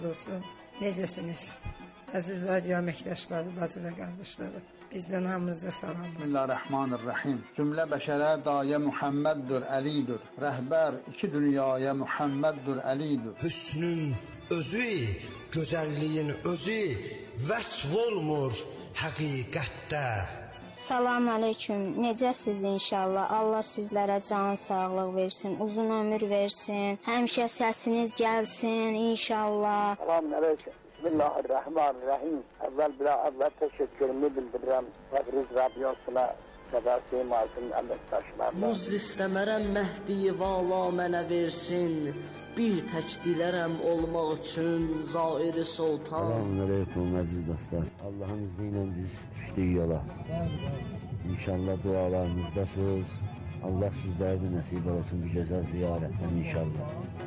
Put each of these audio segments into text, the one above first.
olsun. Necəsiniz? Əziz radio əməkdaşları, bacı və qardaşları, bizdən hamınıza salam olsun. Bismillahirrahmanirrahim. Cümlə bəşərə dayə Muhammeddur, Əlidir. Rəhbər iki dünyaya Muhammeddur, Əlidir. Hüsnün özü, gözəlliyin özü vəsf olmur həqiqətdə. Salam aleyküm. Necəsiz inşallah? Allah sizlərə can sağlıq versin, uzun ömür versin. Həmişə səsiniz gəlsin inşallah. Salam aleyküm. Bismillahirrahmanirrahim. Əvvəl təşəkkürümü bildirirəm. Təbriz radiosuna Səbəsi Mazın əməkdaşlarına. Muzd istəmərəm Məhdi vala mənə versin. Bir tək dilərəm olmaq üçün Zair-i Sultan. Selamünaleyküm əziz dostlar. Allah'ın izniyle biz düşdük yola. İnşallah dualarınızdasınız. Allah sizlərə də nəsib olsun bir gözəl ziyarətdən inşallah.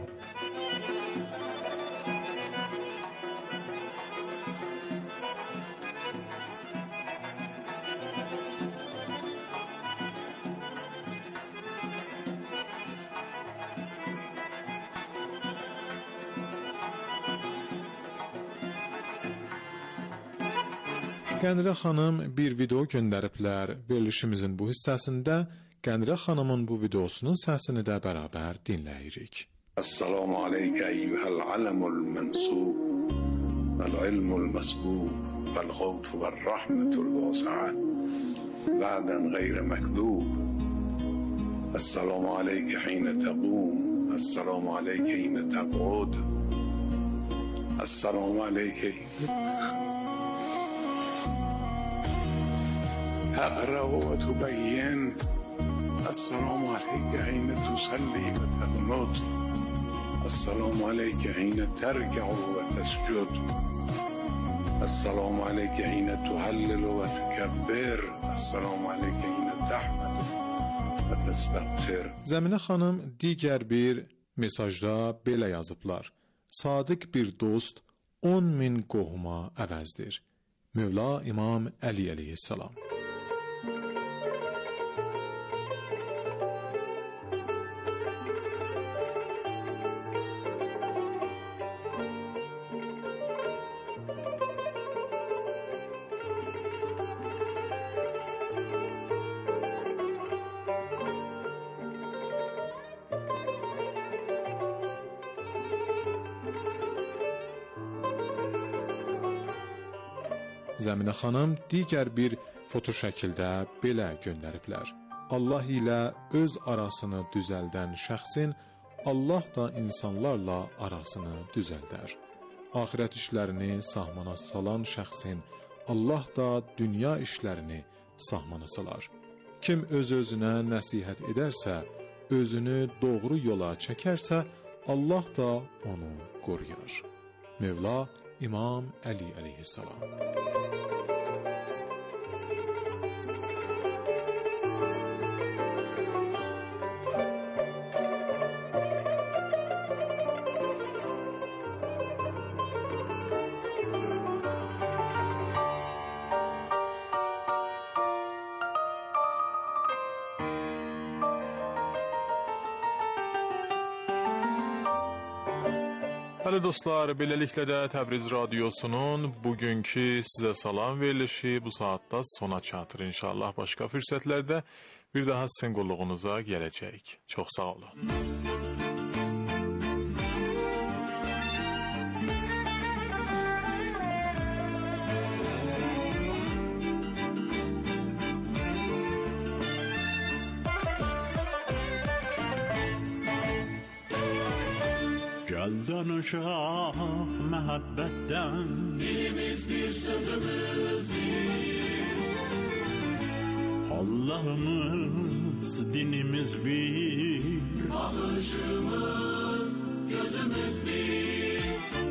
Qənirə xanım bir video göndəriblər. Verilişimizin bu hissəsində Qənirə xanımın bu videosunun səsini də bərabər dinləyirik. Assalamu alayka eyyuhal alamul mansub vel ilmul masbub vel ghawth vel rahmetul wasi'a ba'dan ghayr makdub. Assalamu alayka hina taqum, assalamu alayka hina taqud. Assalamu alayka أقرأ وتبين. السلام عليك حين تصلي وتقنط. السلام عليك حين تركع وتسجد. السلام عليك حين تهلل وتكبر. السلام عليك حين تحمد وتستغفر. Zəminə xanım digər bir mesajda belə yazıblar. Sadiq bir dost 10.000 qohuma əvəzdir. Mövla İmam Əli əleyhissalam. Zəminə xanım digər bir foto şəkildə belə göndəriblər. Allah ilə öz arasını düzəldən şəxsin Allah da insanlarla arasını düzəldər. Axirət işlərini sahmana salan şəxsin Allah da dünya işlərini sahmana salar. Kim öz-özünə nəsihət edərsə, özünü doğru yola çəkərsə, Allah da onu qoruyar. Mövla İmam Əli əleyhissalam. Bəli dostlar, beləliklə də Təbriz radiosunun bugünkü sizə salam verilişi bu saatda sona çatır. İnşallah başqa fürsətlərdə bir daha sizin qulluğunuza gələcəyik. Çox sağ olun. Gel danışaq məhəbbətdən. Dilimiz bir, sözümüz bir. Allah'ımız, dinimiz bir. Bakışımız, gözümüz bir.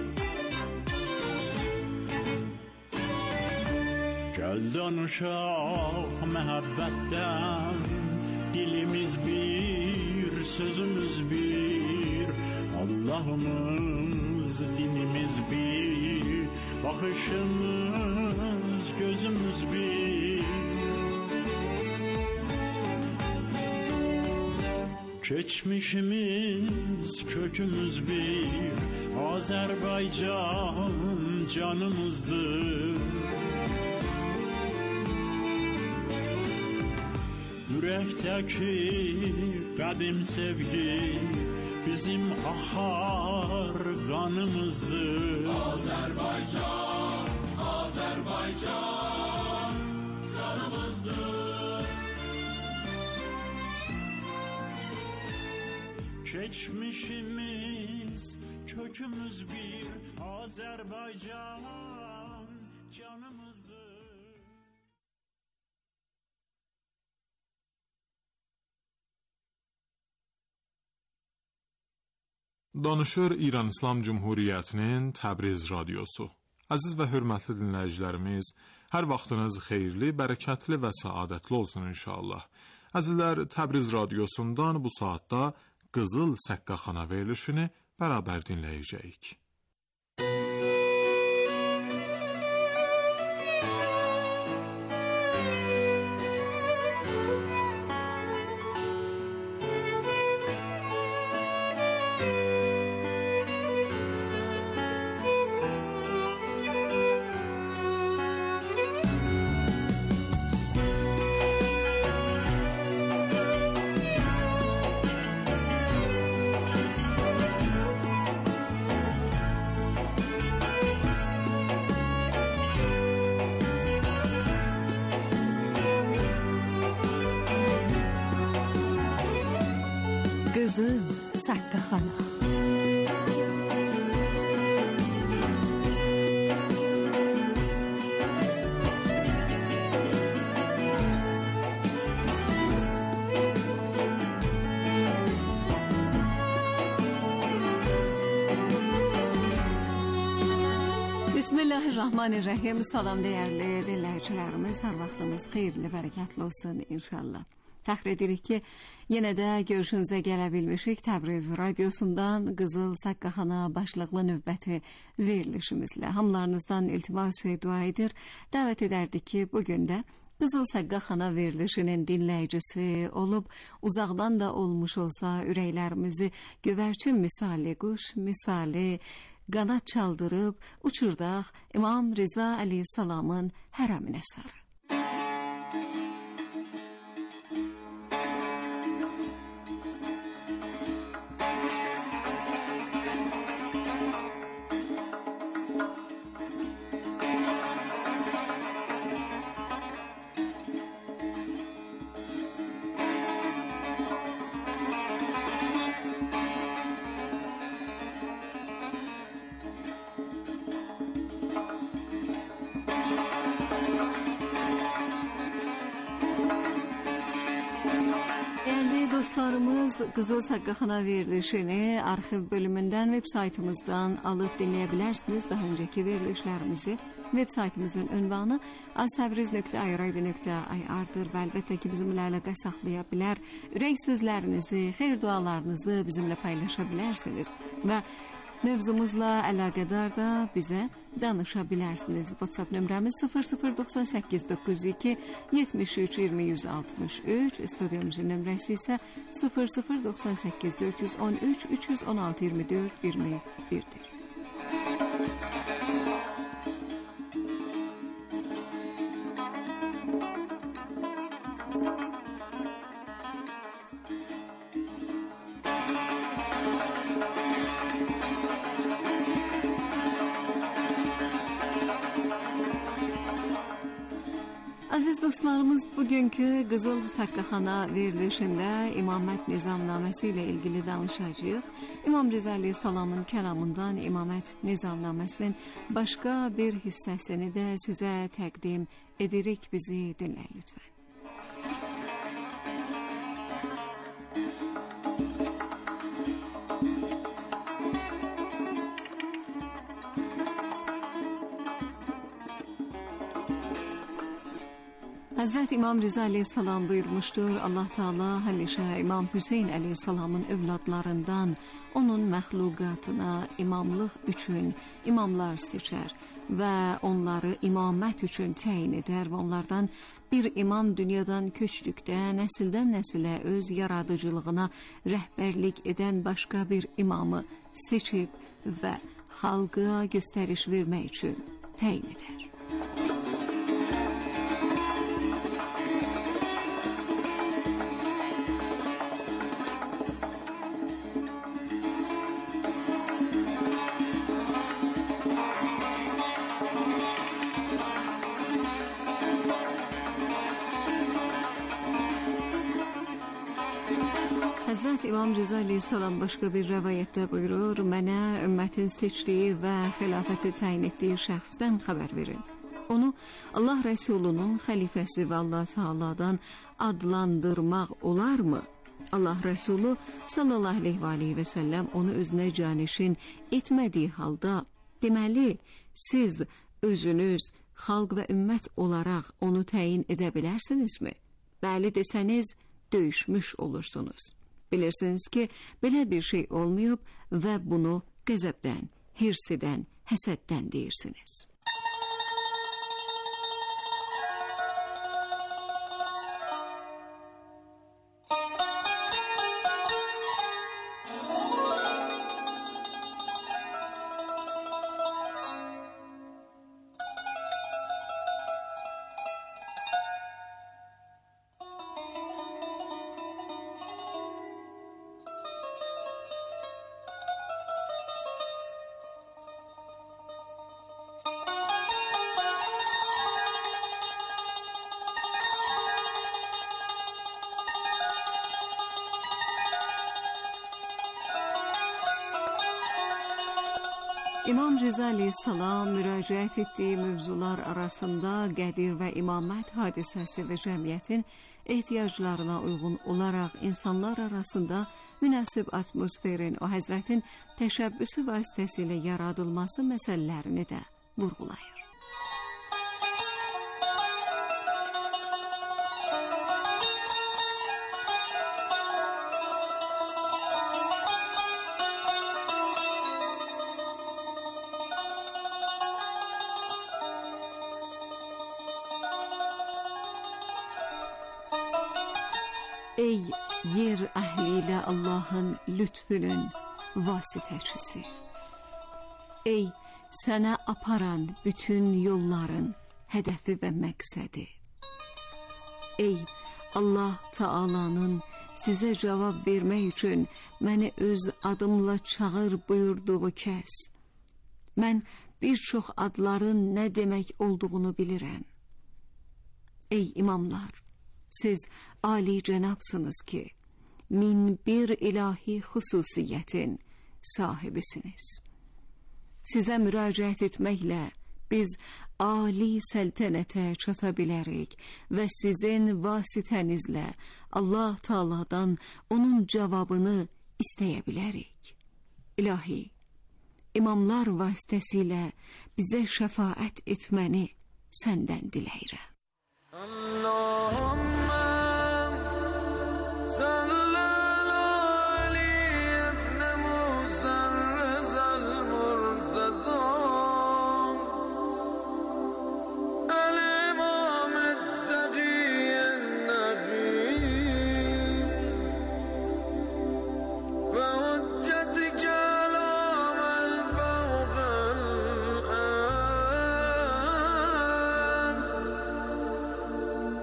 Gel danışaq məhəbbətdən. Dilimiz bir, sözümüz bir. Allah'ımız, dinimiz bir. Bakışımız, gözümüz bir. Geçmişimiz, kökümüz bir, Azerbaycan canımızdır. Yürekteki kadim sevgi bizim ahar kanımızdır. Azerbaycan, Azerbaycan canımızdır. Geçmişimiz, kökümüz bir, Azerbaycan canımızdır. Danışır İran İslam Cumhuriyyətinin Təbriz radiosu. Əziz və hörmətli dinləyicilərimiz, hər vaxtınız xeyirli, bərəkətli və səadətli olsun inşallah. Əzizlər, Təbriz radiosundan bu saatda Qızıl Səqqaxana verilişini bərabər dinləyəcəyik. Qızıl Səqqaxana. Bismillahirrahmanirrahim. Salam dəyərli dinləyicilərimiz, hər vaxtımız xeyirli, bərəkətli olsun inşallah. Fəxr edirik ki, yenə də görüşünüzə gələ bilmişik Təbriz radiosundan Qızıl Səqqaxana başlıqlı növbəti verilişimizlə. Hamılarınızdan iltimas dua edir, dəvət edərdik ki, bugün də Qızıl Səqqaxana verilişinin dinləyicisi olub, uzaqdan da olmuş olsa ürəklərimizi gövərçin misali, quş misali qanat çaldırıb uçurdaq İmam Riza Əleyhissalamın hərəminə sarı. Dostlarımız Qızıl Səqqaxana verilişini arxiv bölümündən web saytımızdan alıb dinləyə bilərsiniz. Daha öncəki verilişlərimizi web saytımızın ünvanı aztabriz.irib.ir-dır və əlbəttə ki, bizimlə əlaqə saxlaya bilər. Ürək sözlərinizi, xeyir dualarınızı bizimlə paylaşa bilərsiniz və mövzumuzla əlaqədar da bizə danışa bilərsiniz. WhatsApp nömrəmiz 0098 92 73 20 163, stüdyomuzun nömrəsi isə 0098 413 316 24 21-dir. Aziz dostlarımız, bugünkü Qızıl Səqqaxana verilişində İmamət Nizamnaməsi ilə ilgili danışacağıq. İmam Riza Əleyhissalamın kəlamından İmamət Nizamnaməsinin başqa bir hissəsini də sizə təqdim edirik. Bizi dinləyin lütfən. Hazreti İmam Riza Aleyhisselam buyurmuştur, Allah Teala həmişə İmam Hüseyin Aleyhisselamın övladlarından onun məxluqatına imamlıq üçün imamlar seçər və onları imamət üçün təyin edər və onlardan Bir imam dünyadan köçdükdə nəsildən nəsilə öz yaradıcılığına rəhbərlik edən başqa bir imamı seçib və xalqa göstəriş vermək üçün təyin edər. Həzrət İmam Rıza Aleyhisselam başqa bir rəvayətdə buyurur, mənə ümmətin seçdiyi və xilafəti təyin etdiyi şəxsdən xəbər verin. Onu Allah Rəsulunun xəlifəsi və Allah Teala'dan adlandırmaq olarmı? Allah Rəsulu sallallahu aleyhi və səlləm onu özünə canişin etmədiyi halda, deməli, siz özünüz xalq və ümmət olaraq onu təyin edə bilərsinizmi? Bəli desəniz, döyüşmüş olursunuz. Bilirsiniz ki, belə bir şey olmayıb və bunu qəzəbdən, hirsidən, həsəddən deyirsiniz. İmam Rıza Aleyhisselam müraciət etdiyi mövzular arasında qədir və imamət hadisəsi və cəmiyyətin ehtiyaclarına uyğun olaraq insanlar arasında münasib atmosferin o həzrətin təşəbbüsü vasitəsilə yaradılması məsələlərini də vurğulayır. Ey yer əhliyle Allah'ın lütfünün vasitəçisi. Ey sənə aparan bütün yolların hədəfi və məqsədi. Ey Allah Teala'nın sizə cavab vermək üçün məni öz adımla çağır buyurduğu kəs. Mən bir çox adların nə demək olduğunu bilirəm. Ey imamlar, siz âli cənabsınız ki, min bir ilahi xüsusiyyətin sahibisiniz. Sizə müraciət etməklə biz âli səltənətə çata bilərik və sizin vasitənizlə Allah Teala'dan onun cavabını istəyə bilərik. İlahi, imamlar vasitəsilə bizə şəfaət etməni səndən diləyirəm. Allahümme salli ala Ali ibn Musa Rızal Murtaza el-İmam el-Taqiyyen Nabi ve hücceti kelam el-Fawqel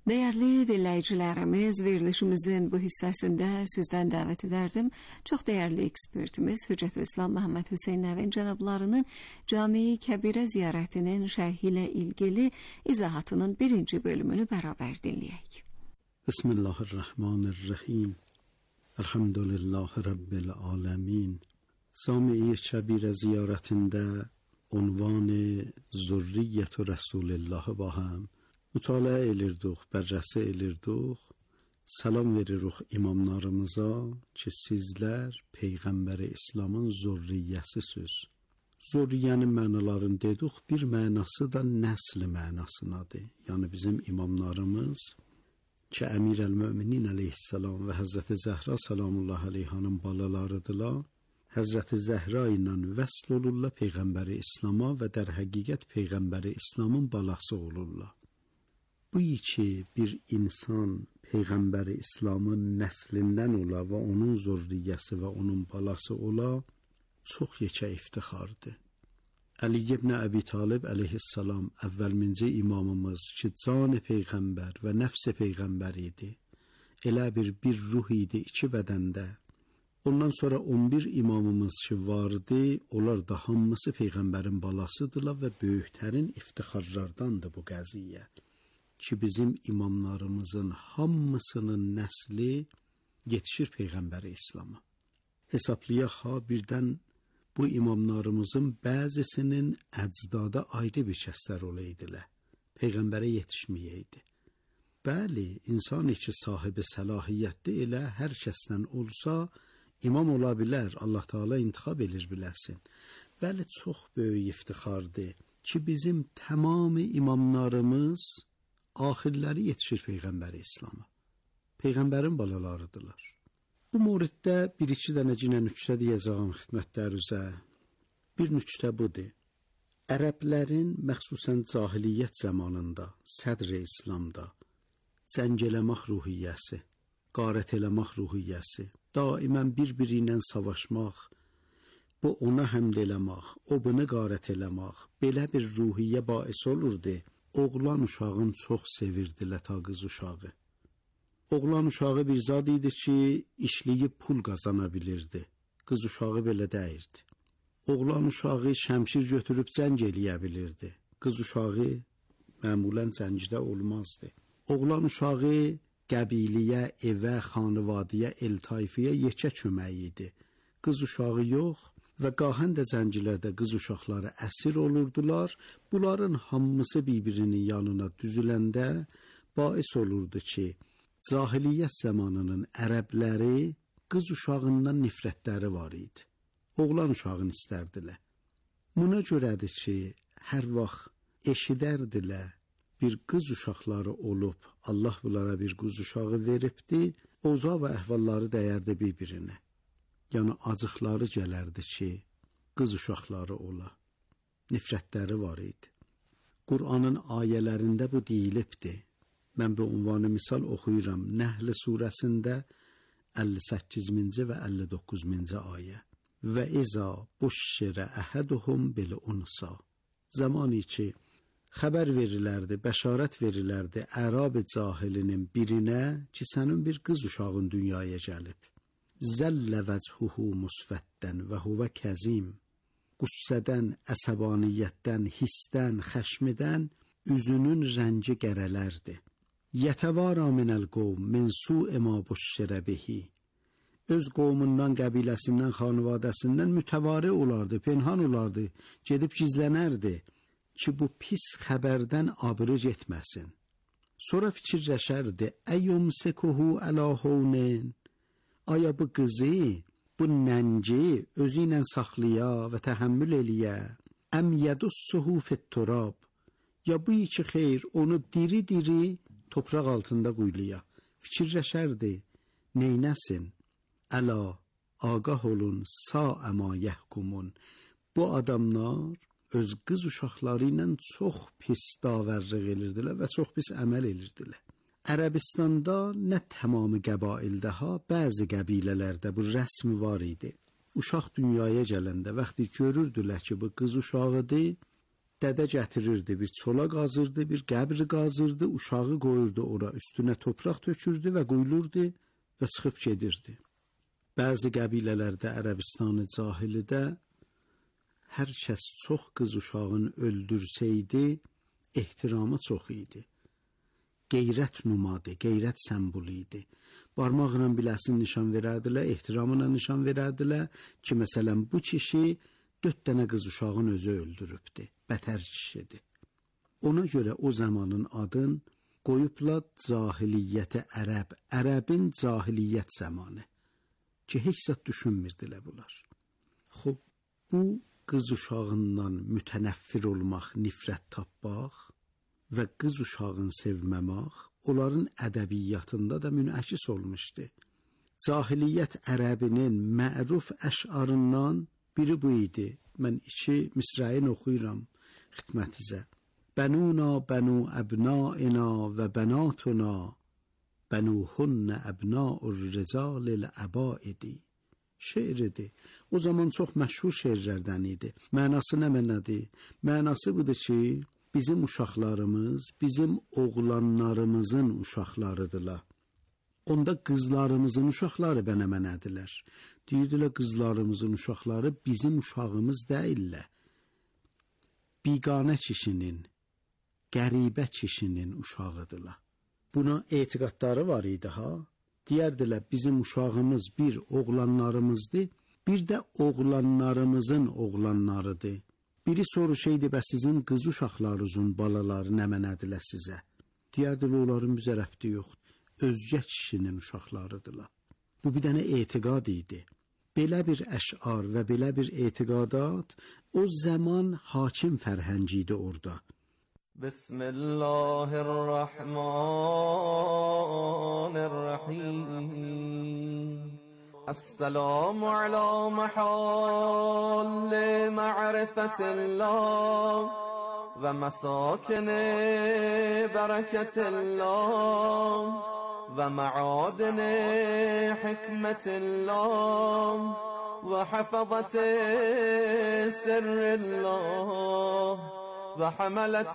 Değerli dinleyicilerimiz, verilişimizin bu hissəsində sizdən dəvət edərdim. Çox değerli ekspertimiz Hüccətülislam Məhəmməd Hüseyn Nəvin cənablarının Cami-i Kəbirə ziyarətinin şərhi ilə ilgili izahatının 1-ci bölümünü bərabər dinləyək. Bismillahirrahmanirrahim. Elhamdülillahi Rabbil alemin. Cami-i Kəbirə ziyarətində unvanı Zürriyyət-ü Rəsulillahi ba həm mütaliə edirdik, bərrəsə edirdik. Salam veririk imamlarımıza ki, sizlər Peyğəmbəri İslamın zürriyyəsisiz. Zürriyyənin mənalarını dedik, bir mənası da nəsl mənasınadır. Yəni bizim imamlarımız ki, Əmir-əl-Möminin əleyhissalam və Həzrəti Zəhra salamullah əleyhanın balalarıdırlar. Həzrəti Zəhra ilə vəsl olurlar Peyğəmbəri İslama və dər həqiqət Peyğəmbəri İslamın balası olurlar. Bu ki, bir insan Peyğəmbəri İslamın nəslindən ola və onun zürriyyəsi və onun balası ola, çox yekə iftixardır. Əli ibn Əbi Talib əleyhissalam əvvəlminci imamımız ki, can Peyğəmbər və nəfs Peyğəmbər idi. Elə bir ruh idi iki bədəndə. Ondan sonra 11 imamımız ki vardı, onlar da hamısı Peyğəmbərin balasıdırlar və böyüklərin iftixarlardandır bu qəziyyə. Ki bizim imamlarımızın hamısının nəsli yetişir Peyğəmbəri İslam'a. Hesablayaq ha, birdən bu imamlarımızın bəzisinin əcdada ayrı bir kəslər olaydılar. Peyğəmbərə yetişməyəydi. Bəli, insan ki sahibi səlahiyyətli elə hər kəsdən olsa imam ola bilər, Allah Teala intixab edir biləsin. Bəli, çox böyük iftixardır ki bizim tamamı imamlarımız axirləri yetişir Peyğəmbəri İslam'a. Peyğəmbərin balalarıdırlar. Bu moriddə bir-iki dənə nüktə deyəcəyəm xidmətlərinizə. Bir nüktə budur. Ərəblərin məxsusən cahiliyyət zamanında, sədr-i İslamda cəng eləmək ruhiyyəsi, qarət eləmək ruhiyyəsi, daimən bir-biri ilə savaşmaq, bu ona həml eləmək, o bunu qarət eləmək, belə bir ruhiyyə bais olurdu. Oğlan uşağın çox sevirdilər ta qız uşağı. Oğlan uşağı bir zad idi ki, işləyib pul qazana bilirdi. Qız uşağı belə deyirdi. Oğlan uşağı şəmşir götürüb cəng eləyə bilirdi. Qız uşağı məmulən cəngdə olmazdı. Oğlan uşağı qəbiliyə, evə, xanıvadiyə, el-tayfiyə yekə kömək idi. Qız uşağı yox. Və qahən də zəncilərdə qız uşaqları əsir olurdular. Bunların hamısı bir-birinin yanına düzüləndə bais olurdu ki, cahiliyyət zamanının ərəbləri qız uşağından nifrətləri var idi. Oğlan uşağını istərdilər. Buna görədir ki, hər vaxt eşidərdilər bir qız uşaqları olub, Allah bunlara bir qız uşağı veribdi, oza və əhvalları dəyərdi bir-birinə. Yəni acıqları gələrdi ki, qız uşaqları ola. Nifrətləri var idi. Qur'anın ayələrində bu deyilibdi. Mən bu ünvanı misal oxuyuram. Nəhl surəsində 58-ci və 59-ci ayə. Və iza buşşirə əhəduhum bil unsa. Zamanı ki, xəbər verilərdi, bəşarət verilərdi ərab cahilinin birinə ki, sənin bir qız uşağın dünyaya gəlib. Zəllə vəchuhu musvəddən və huvə kəzim. Qüssədən, əsəbaniyyətdən, hissdən, xəşmidən üzünün rəngi qərələrdi. Yətəvara minəl qovm min su'e ma buşşirə bihi. Öz qovmundan, qəbiləsindən, xanvadəsindən mütəvari olardı, penhan olardı, gedib gizlənərdi ki, bu pis xəbərdən abrıc etməsin. Sonra fikirləşərdi, əyyumsekuhu əla hownin. Aya bu qızı, bu nənci özü ilə saxlaya və təhəmmül eləyə, əm yədussuhu fit-turab, ya bu iki xeyr onu diri-diri topraq altında quyuya. Fikirləşərdi, neynəsin? Əla, ağah olun, sa'əma yəhkumun. Bu adamlar öz qız uşaqları ilə çox pis davərlıq edirdilər və çox pis əməl edirdilər. Ərəbistanda nə tamamı qəbaildə ha, bəzi qəbilələrdə bu rəsmi var idi. Uşaq dünyaya gələndə vaxtı görürdülər ki, bu qız uşağıdır, Dədə gətirirdi, bir çola qazırdı, bir qəbri qazırdı, uşağı qoyurdu ora, üstünə topraq tökürdü və qoyulurdu və çıxıb gedirdi. Bəzi qəbilələrdə Ərəbistanı cahilidə hər kəs çox qız uşağını öldürsəydi, ehtiramı çox idi. Qeyrət numadı, qeyrət sembolü idi. Barmaqla biləsin nişan verərdilər, ehtiramla nişan verərdilər ki, məsələn, bu kişi 4 dənə qız uşağını özü öldürübdü, bətər kişidir. Ona görə o zamanın adın qoyublar cahiliyyətə ərəb, ərəbin cahiliyyət zamanı ki, heç zət düşünmürdülər bunlar. Xub, bu qız uşağından mütənəffir olmaq, nifrət tapmaq və qız uşağını sevməmək onların ədəbiyyatında da münəkkis olmuşdu. Cahiliyyət ərəbinin məruf əşarından biri bu idi. Mən 2 misrayını oxuyuram xidmətinizə. Bənuna bənu əbnaina və bənatuna bənuhunnə əbnaur ricalil əbaidi. Şeiridir. O zaman çox məşhur şeirlərdən idi. Mənası nə mənadır? Mənası budur ki, bizim uşaqlarımız, bizim oğlanlarımızın uşaqlarıdırlar. Onda qızlarımızın uşaqları bənəmənədirlər. Deyirdilər, qızlarımızın uşaqları bizim uşağımız deyillər. Biganə kişinin, qəribə kişinin uşağıdırlar. Buna etiqadları var idi ha. Deyərdilər, bizim uşağımız bir oğlanlarımızdır, bir də oğlanlarımızın oğlanlarıdır. Biri soruşaydı, bəs sizin qız uşaqlarınızın balaları nə mənədirlər sizə? Deyərdilər, onların bizə rəbti yoxdur. Özgə kişinin uşaqlarıdırlar. Bu bir dənə etiqad idi. Belə bir əşar və belə bir etiqadat o zaman hakim fərhəngi idi orada. Bismillahirrahmanirrahim. Esselamu ala mahal ma'rifatillah ve mesakin bereketillah ve ma'adin hikmetillah ve hafazat sirrillah ve hamalat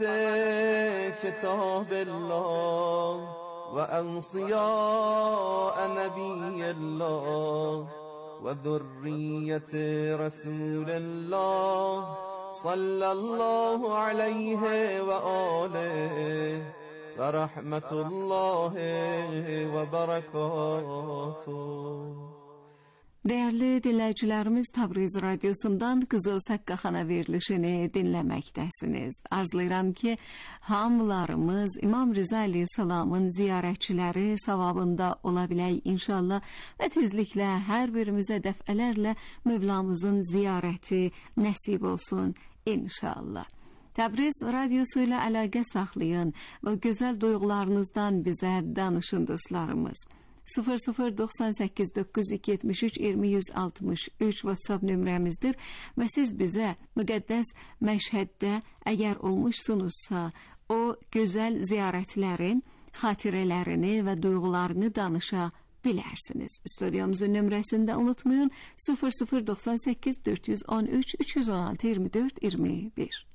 kitabillah ve ensiya nebiyillah ve zürriyeti Resulillah sallallahu aleyhi ve aleyhi ve rahmetullahi ve berekatuhu. Değerli dinləyicilərimiz, Təbriz radiosundan Qızıl Səqqaxana verilişini dinləməkdəsiniz. Arzulayıram ki, hamılarımız İmam Rıza Əleyhisselamın ziyarətçiləri savabında ola bilək inşallah və tezliklə hər birimizə dəfələrlə Mövlamızın ziyarəti nəsib olsun inşallah. Təbriz radiosu ilə əlaqə saxlayın və gözəl duyğularınızdan bizə danışın dostlarımız. 0098 973 20 163 WhatsApp nömrəmizdir və siz bizə müqəddəs Məşhəddə əgər olmuşsunuzsa o gözəl ziyarətlərin xatirələrini və duyğularını danışa bilərsiniz. Studiyamızın nömrəsini də unutmayın 0098 413 316 24 21.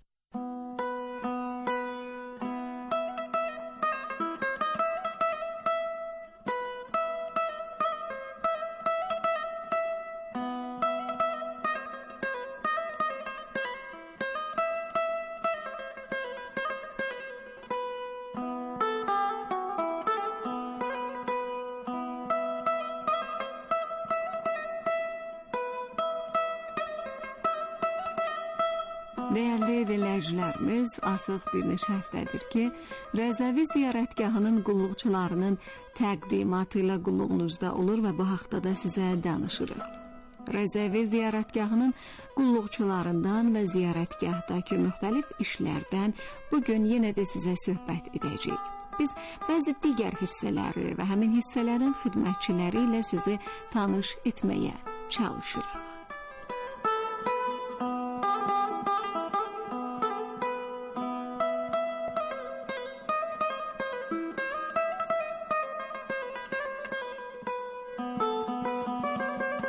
Değerli dinləyicilərimiz, artıq bir neçə həftədir ki, Rəzəvi ziyarətgahının qulluqçularının təqdimatı ilə qulluğunuzda olur və bu haqda sizə danışırıq. Rəzəvi ziyarətgahının qulluqçularından və ziyarətgahdakı müxtəlif işlərdən bugün yenə də sizə söhbət edəcəyik. Biz bəzi digər hissələri və həmin hissələrin xidmətçiləri ilə sizi tanış etməyə çalışırıq.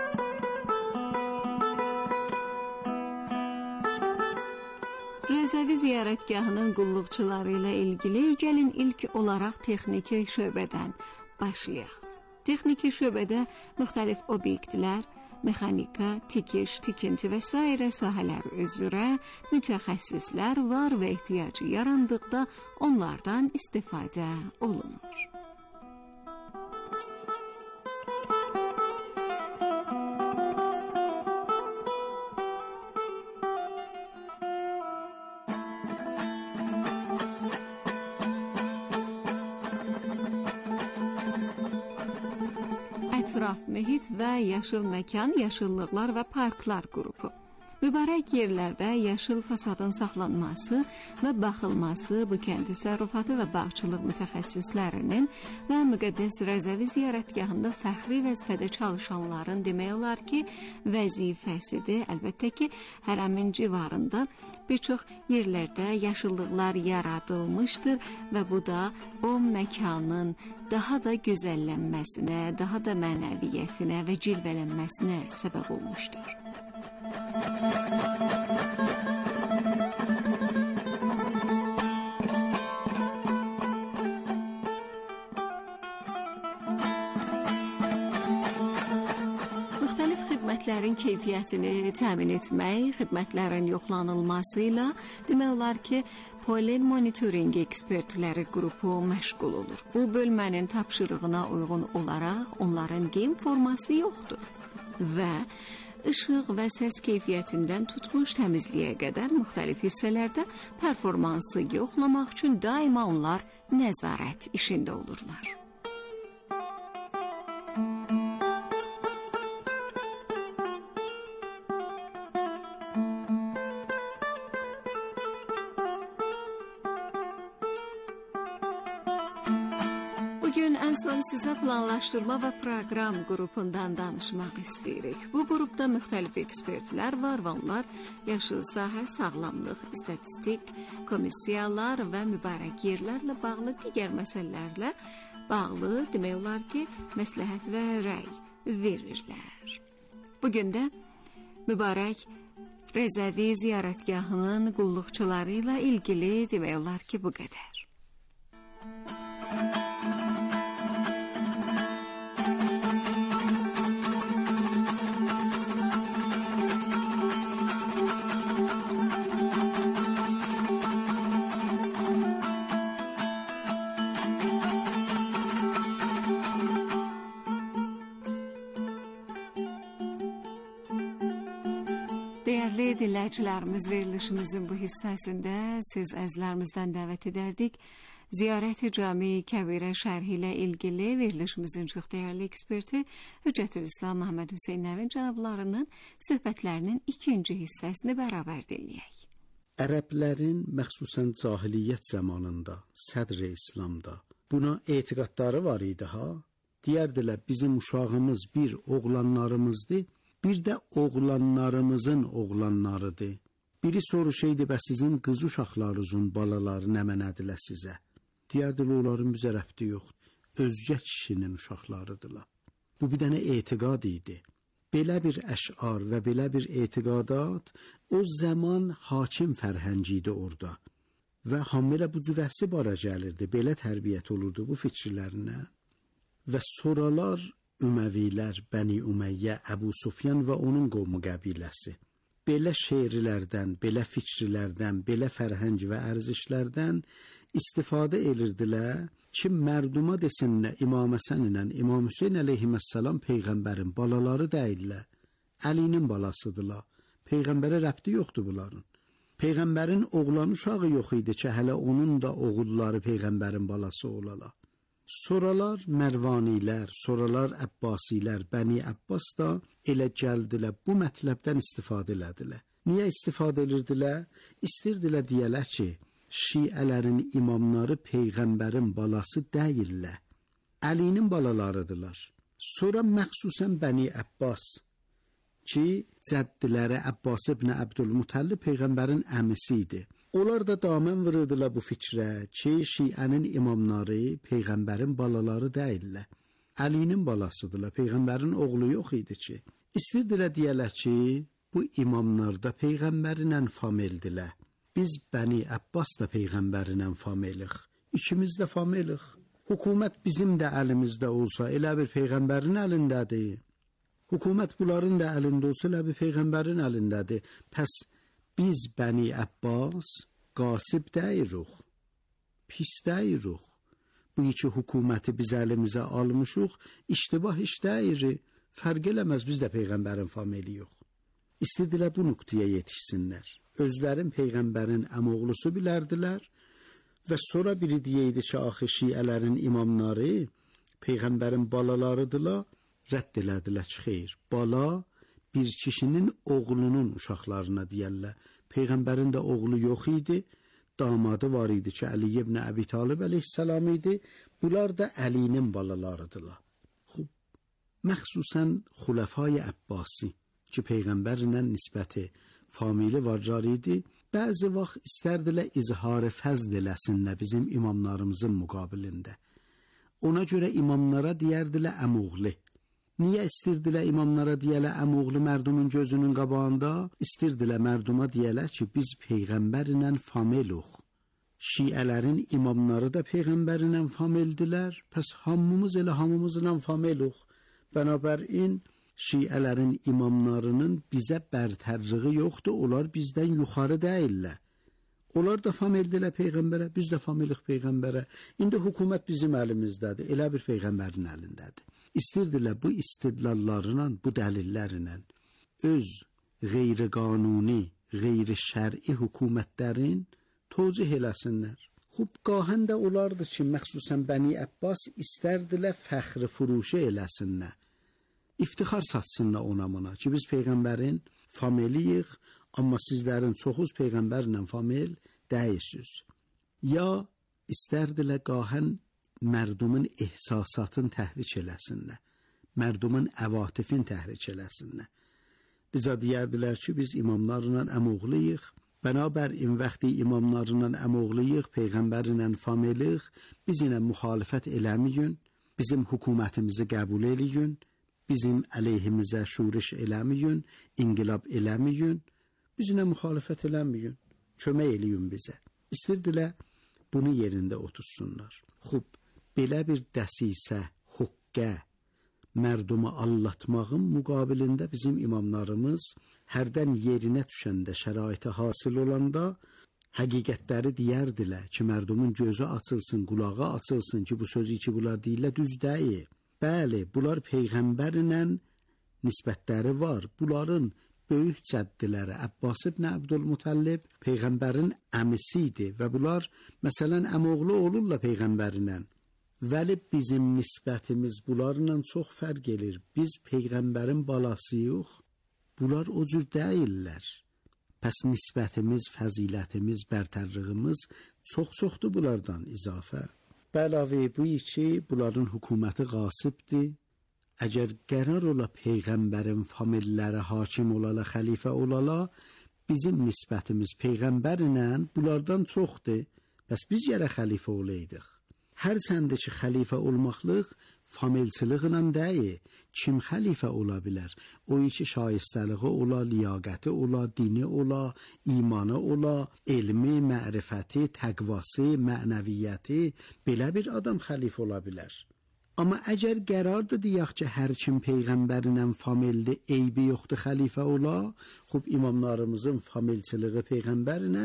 Rəzəvi Rəzəvi ziyarətgahının qulluqçuları ilə ilgili gəlin ilk olaraq texniki şöbədən başlayaq. Texniki şöbədə müxtəlif obyektlər, mexanika, tikiş, tikinti və s. sahələr üzrə mütəxəssislər var və ehtiyacı yarandıqda onlardan istifadə olunur. Ətraf mühit və yaşıl məkan, yaşıllıqlar və parklar qrupu. Mübarək yerlərdə yaşıl fasadın saxlanması və baxılması bu kənd təsərrüfatı və bağçılıq mütəxəssislərinin və müqəddəs Rəzəvi ziyarətgahında fəxri vəzifədə çalışanların demək olar ki, vəzifəsidir. Əlbəttə ki, hərəmin civarında bir çox yerlərdə yaşıllıqlar yaradılmışdır və bu da o məkanın daha da gözəllənməsinə, daha da mənəviyyətinə və cilvələnməsinə səbəb olmuşdur. Müxtəlif xidmətlərin keyfiyyətini təmin etmək, xidmətlərin yoxlanılması ilə demək olar ki, Polen Monitoring ekspertləri qrupu məşğul olur. Bu bölmənin tapşırığına uyğun olaraq onların geyim forması yoxdur və işıq və səs keyfiyyətindən tutmuş təmizliyə qədər müxtəlif hissələrdə performansı yoxlamaq üçün daima onlar nəzarət işində olurlar. Bugün ən son sizə planlaşdırma və proqram qrupundan danışmaq istəyirik. Bu qrupda müxtəlif ekspertlər var və onlar yaşıl sahə, sağlamlıq, istatistik, komissiyalar və mübarək yerlərlə bağlı digər məsələlərlə bağlı demək olar ki, məsləhət və rəy verirlər. Bugün də mübarək Rəzəvi ziyarətgahının qulluqçuları ilə ilgili demək olar ki, bu qədər. Dəyərli dinləyicilərimiz, verilişimizin bu hissəsində siz əzizlərimizdən dəvət edərdik. Ziyarət-i Cami Kəbirə şərhi ilə ilgili verilişimizin çox dəyərli eksperti Hüccətülislam Məhəmməd Hüseyn Nəvin cənablarının söhbətlərinin ikinci hissəsini bərabər dinləyək. Ərəblərin məxsusən cahiliyyət zamanında, sədr-i İslamda buna etiqadları var idi ha. Deyərdilər bizim uşağımız bir oğlanlarımızdır. Bir də oğlanlarımızın oğlanlarıdır. Biri soruşaydı, bəs sizin qız uşaqlarınızın balaları nə mənədilə sizə? Deyərdilər, onların bizə rəbti yoxdur. Özgə kişinin uşaqlarıdırlar. Bu bir dənə etiqad idi. Belə bir əşar və belə bir etiqadat o zaman hakim fərhəngi idi orada. Və hamilə bu cürəsi bara gəlirdi. Belə tərbiyyət olurdu bu fikirlərinə. Və sonralar Üməvilər, Bəni Ümeyyə, Əbu Sufyan və onun qovmu qəbiləsi. Belə şeirlərdən, belə fikirlərdən, belə fərhəng və ərzişlərdən istifadə edirdilər ki, mərduma desinlər İmam Həsən ilə İmam Hüseyn əleyhissalam peyğəmbərin balaları deyirlər. Əlinin balasıdırlar. Peyğəmbərə rəbti yoxdur bunların. Peyğəmbərin oğlan uşağı yox idi ki, hələ onun da oğulları peyğəmbərin balası olalar. Sonralar Mərvanilər, sonralar Əbbasilər, Bəni Əbbas da elə gəldilər, bu mətləbdən istifadə elədilər. Niyə istifadə edirdilər? İstirdilər deyələr ki, Şiələrin imamları peyğəmbərin balası deyirlər. Əlinin balalarıdırlar. Sonra məxsusən Bəni Əbbas ki, cəddiləri Əbbas ibn Əbdülmutəllib peyğəmbərin əmisi idi. Onlar da damən vururdular bu fikrə ki, Şiənin imamları peyğəmbərin balaları deyirlər. Əlinin balasıdırlar, peyğəmbərin oğlu yox idi ki. İstirdilər deyələr ki, bu imamlar da peyğəmbərinlə famildilər. Biz Bəni Abbas da Peyğəmbərinlə familik. İkimiz də familik. Hökumət bizim də əlimizdə olsa, elə bir Peyğəmbərin əlindədir. Hökumət bunların da əlində olsa, elə bir Peyğəmbərin əlindədir. Pəs biz Bəni Abbas qasib deyirik, pis deyirik. Bu iki hökuməti biz əlimizə almışıq, iştibah iş deyirik. Fərq eləməz, biz də Peyğəmbərin familiyik. İstədilər bu nöqtəyə yetişsinlər. Özlərin Peyğəmbərin əmoğlusu bilərdilər və sonra biri deyəydi ki, axı şiələrin imamları Peyğəmbərin balalarıdırlar, rədd elədilər ki, xeyr. Bala bir kişinin oğlunun uşaqlarına deyərlər. Peyğəmbərin də oğlu yox idi, damadı var idi ki, Əli ibn Əbi Talib əleyhissalam idi. Bunlar da Əlinin balalarıdırlar. Xub, məxsusən Xulafay Əbbasi ki, Peyğəmbərlə nisbəti famili varcar idi, bəzi vaxt istərdilər izhar-ı fəzl eləsinlər bizim imamlarımızın müqabilində. Ona görə imamlara deyərdilər əmoğlu. Niyə istirdilər imamlara deyələ əmoğlu mərdumun gözünün qabağında? İstirdilər mərduma deyələ ki, biz Peyğəmbərlə familuq. Şiələrin imamları da Peyğəmbərlə famildilər, pəs hamımız elə hamımızla familuq. Bənabərin şiələrin imamlarının bizə bərtərliği yoxdur, onlar bizdən yuxarı deyirlər. Onlar da famildilər Peyğəmbərə, biz də familik Peyğəmbərə. İndi hökumət bizim əlimizdədir, elə bir Peyğəmbərin əlindədir. İstirdilər bu istidlallarla, bu dəlillərlə öz qeyri-qanuni, qeyri-şər'i hökumətlərin tocih eləsinlər. Xub, qahən də olardı ki, məxsusən Bəni Abbas istərdilər fəxri furuşu eləsinlər. İftixar satsınlar ona ki, biz Peyğəmbərin familiyik, amma sizlərin çoxuz Peyğəmbərlə famil deyirsiniz. Ya istərdilər qahən mərdumun ehsasatın təhrik eləsinlər, mərdumun əvatifin təhrik eləsinlər. Bizə deyərdilər ki, biz imamlarla əmoğluyuq, bənabərin vaxtı imamlarla əmoğluyuq, Peyğəmbərlə familiyik, biz ilə müxalifət eləməyin, bizim hökumətimizi qəbul eləyin, bizim əleyhimizə şuriş eləməyin, inqilab eləməyin, bizimlə müxalifət eləməyin, kömək eləyin bizə. İstirdilər bunu yerində otursunlar. Xub, belə bir dəsisə, huqqə, mərdumu allatmağın müqabilində bizim imamlarımız hərdən yerinə düşəndə, şəraitə hasil olanda həqiqətləri deyərdilər ki, mərdumun gözü açılsın, qulağı açılsın ki, bu sözü ki, bunlar deyirlər, düz deyil. Bəli, bunlar Peyğəmbərlə nisbətləri var. Bunların böyük cəddiləri Əbbas ibn Əbdülmutəllib Peyğəmbərin əmisi idi və bunlar məsələn əmoğlu olurlar Peyğəmbərlə. Vəli bizim nisbətimiz bunlarla çox fərq edir. Biz Peyğəmbərin balasıyıq, bunlar o cür deyirlər. Pəs nisbətimiz, fəzilətimiz, bərtərliğimiz çox-çoxdur bunlardan izafə. Bəlavə bu ki, bunların hökuməti qasibdir. Əgər qərar ola Peyğəmbərin familləri hakim olala, xəlifə olala, bizim nisbətimiz Peyğəmbərlə bunlardan çoxdur. Bəs biz yerə xəlifə olaydıq. Hərçəndə ki, xəlifə olmaqlıq familçılıqla deyil. Kim xəlifə ola bilər? O ki, şayistəliği ola, liyaqəti ola, dini ola, imanı ola, elmi, mərifəti, təqvası, mənəviyyəti, belə bir adam xəlifə ola bilər. Amma əgər qərardır deyək ki, hər kim Peyğəmbərlə famildir, eybi yoxdur xəlifə ola, xub imamlarımızın familçılığı Peyğəmbərlə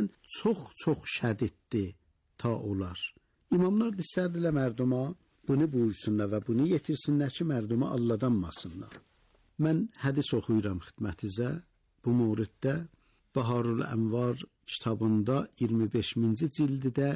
çox şədiddir ta olar. İmamlar istərdilər mərduma bunu buyursunlar və bunu yetirsinlər ki, mərduma aldadanmasınlar. Mən hədis oxuyuram xidmətinizə bu mövriddə. Baharul Ənvar kitabında 25-ci cildidə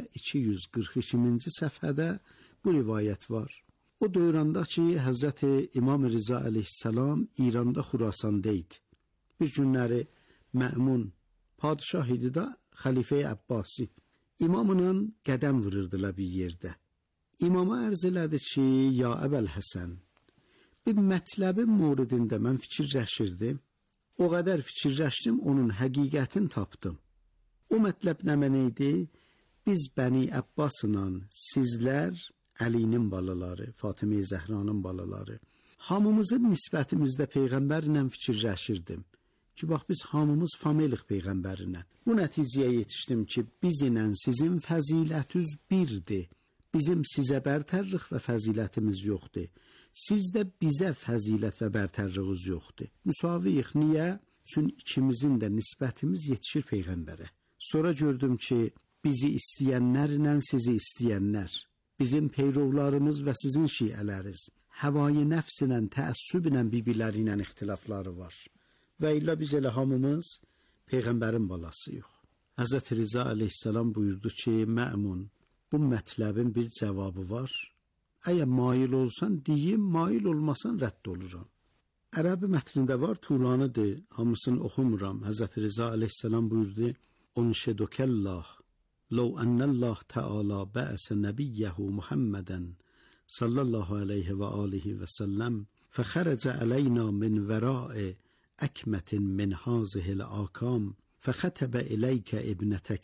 242-ci səhifədə bu rivayət var. O dövrəndə ki, Həzrəti İmam Rıza əleyhissalam İranda Xurasanda idi. Bir günləri Məmun padişah idi da xəlifə Əbbasi. İmamla qədəm vururdular bir yerdə. İmama ərz elədi ki, ya Əbəl Həsən, bir mətləbin mövridində mən fikirləşirdim. O qədər fikirləşdim, onun həqiqətini tapdım. O mətləb nə idi? Biz Bəni Əbbasla sizlər, Əlinin balaları, Fatimə Zəhranın balaları, hamımızın nisbətimizdə Peyğəmbərlə fikirləşirdim ki, bax biz hamımız familıq peyğəmbərinə. Bu nəticəyə yetişdim ki, bizlə sizin fəzilətiniz birdir. Bizim sizə bərtərlik və fəzilətimiz yoxdur. Sizdə bizə fəzilət və bərtərliğiniz yoxdur. Müsaviyik, niyə? Çünki ikimizin də nisbətimiz yetişir peyğəmbərə. Sonra gördüm ki, bizi istəyənlərlə sizi istəyənlər, bizim peyrovlarımız və sizin şiələriz, həvai nəfslə, təəssüblə bir-birləri ilə ixtilafları var. Və illa biz elə hamımız peyğəmbərin balasıyıq. Həzrət Rza əleyhissalam buyurdu ki, Məmun, bu mətləbin bir cavabı var. Əgər mail olsan deyim, mail olmasan rədd oluram. Ərəbi mətnində var, tulanıdır, hamısını oxumuram. Həzrət Rza əleyhissalam buyurdu, Unşedukəllah, لو أن الله تعالى بعث نبيه محمدا صلى الله عليه وآله وسلم فخرج علينا من وراء أكمة من هذه الآكام فخطب إليك ابنتك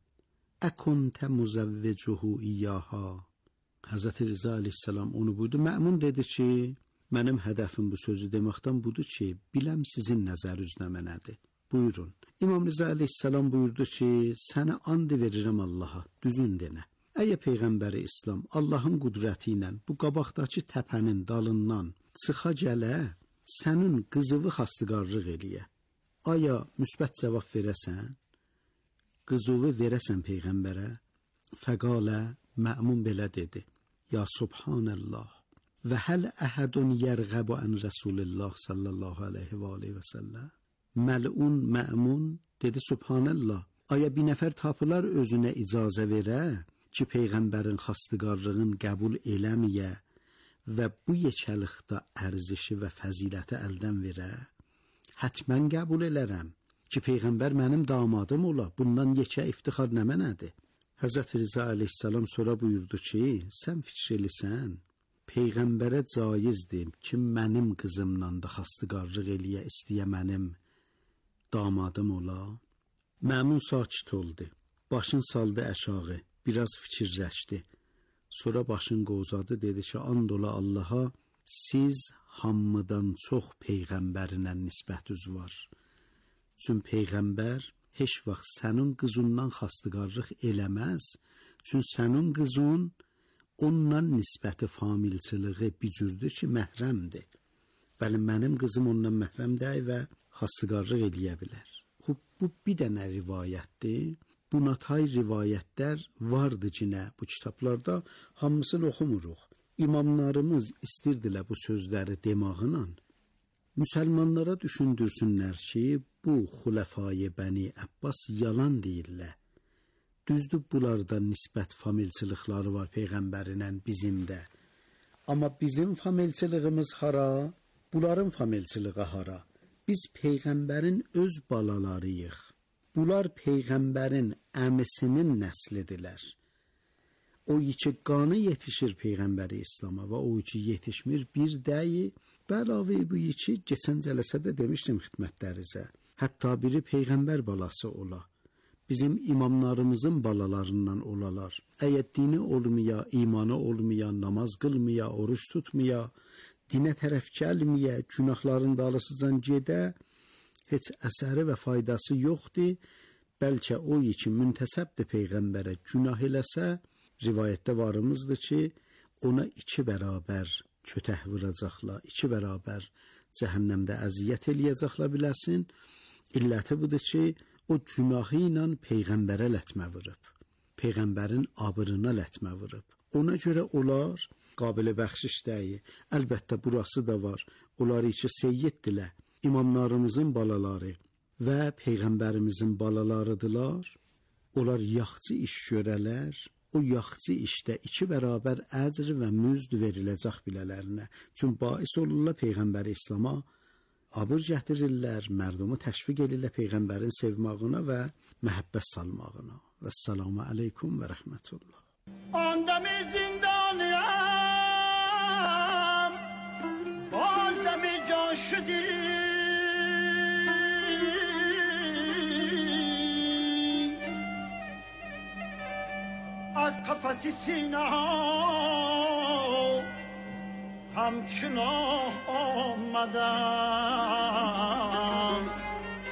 أكنت مزوجه إياها. Hazreti Rza aleyhissalam onu buyurdu. Məmun dedi ki, mənim hədəfim bu sözü deməkdən budur ki, biləm sizin nəzərinizdə mənədir. Buyurun. İmam Rza aleyhissalam buyurdu ki, sənə and verirəm Allaha, düzün denə. Əgər Peyğəmbəri İslam Allahın qüdrəti ilə bu qabaqdakı təpənin dalından çıxa gələ, sənin qızıvı xastiqarlıq eləyə. Aya müsbət cavab verəsən, qızıvı verəsən Peyğəmbərə, fəqalə Məmun belə dedi, ya Subhanallah, və həl əhədun yərğəbu ən Rasulillah sallallahu aleyhi və aleyhi və səlləm. Məlun Məmun dedi, Subhanallah, aya bir nəfər tapılar özünə icazə verə ki, Peyğəmbərin xastiqarlığın qəbul eləməyə və bu yekəlikdə ərzişi və fəziləti əldən verə? Hətmən qəbul elərəm ki, Peyğəmbər mənim damadım ola, bundan yekə iftixar nə mənədir? Həzrət Rza aleyhissalam sonra buyurdu ki, sən fikr elisən, Peyğəmbərə caizdir ki, mənim qızımla da xastiqarlıq eləyə, istəyə mənim damadım ola. Məmun sakit oldu, başın saldı əşağı, biraz fikirləşdi. Sonra başın qozadı, dedi ki, and ola Allaha, siz hamıdan çox Peyğəmbərinə nisbətiniz var. Çünki Peyğəmbər heç vaxt sənin qızından xastiqarlıq eləməz. Çünki sənin qızın onunla nisbəti familçiliği bir cürdür ki, məhrəmdir. Bəli, mənim qızım onunla məhrəmdir və xastiqarlıq eləyə bilər. Bu bir dənə rivayətdir. Buna tay rivayətlər vardı ki, nə? Bu kitablarda hamısını oxumuruq. İmamlarımız istirdilər bu sözləri demağıyla. Müsəlmanlara düşündürsünlər ki, bu xulafayı Bəni Abbas yalan deyirlər. Düzdür, bunlarda nisbət familçılıqları var Peyğəmbərinlə bizimdə. Amma bizim familçılığımız hara? Bunların familçılığı hara? Biz Peyğəmbərin öz balalarıyıq. Bunlar Peyğəmbərin əmisinin nəslidirlər. O ki qanı yetişir Peyğəmbəri İslam'a və o ki yetişmir bir dəyi. Bəlavə bu ki, keçən cələsədə demişdim xidmətlərinizə. Hətta biri Peyğəmbər balası ola. Bizim imamlarımızın balalarından olalar. Əgər dini olmaya, imanı olmaya, namaz qılmaya, oruç tutmaya, dinə tərəf gəlməyə, günahların dalısıcan gedə, heç əsəri və faydası yoxdur. Bəlkə o ki müntəsəbdir Peyğəmbərə günah eləsə, rivayətdə varımızdır ki, ona 2 bərabər kötək vuracaqlar, 2 bərabər cəhənnəmdə əziyyət eləyəcəklər biləsin. İlləti budur ki, o günahı ilə Peyğəmbərə lətmə vurub. Peyğəmbərin abrına lətmə vurub. Ona görə onlar qabili bəxşiş deyil. Əlbəttə burası da var. Onlar ki seyyiddirlər, imamlarımızın balaları və Peyğəmbərimizin balalarıdırlar. Onlar yaxçı iş görələr. O yaxçı işdə 2 bərabər əcr və müzd veriləcək bilələrinə. Çünki bais olurlar Peyğəmbəri İslam'a abır gətirirlər, mərdumu təşviq edirlər Peyğəmbərin sevmağına və məhəbbət salmağına. Vəssalamu aleykum və rəhmətullah. Ondəmi zindanıyam, ondəmi coşudim. از قفس سینه همچنان آمدم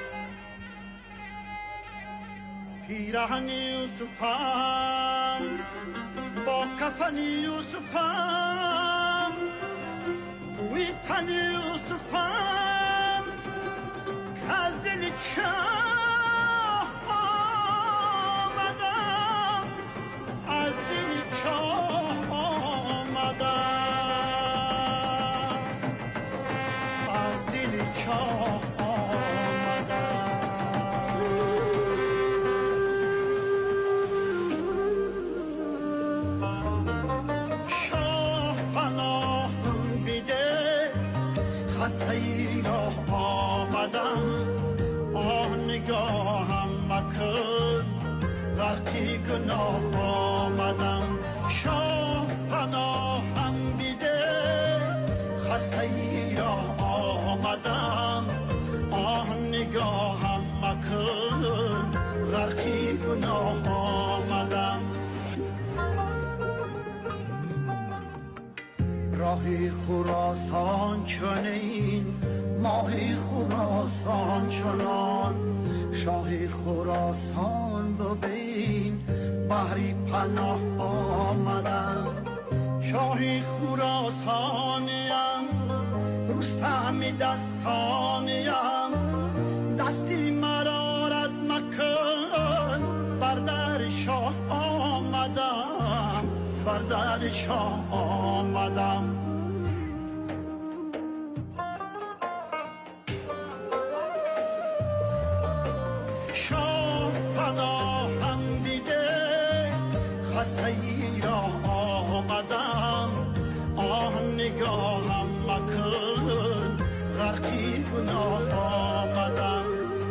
پیرهن یوسفم با کفن یوسفم بوی تن یوسفم که از دل چاه آمدم از دل چاه آمدم از دل چاه غرقی گناه آمدم شاه پناهم دیده خسته ای را آمدم آه نگاهم مکن غرقی گناه آمدم راهی خراسان چنین ماهی خراسان چنان شاهی خراسان ببین بحری پناه آمدم شاهی خراسانیم رستمی دستانیم دستی مرا رد مکن بر در شاه آمدم بر در شاه آمدم خسته ای را آمدم آه نگاهم مکن غرقی گناه آمدم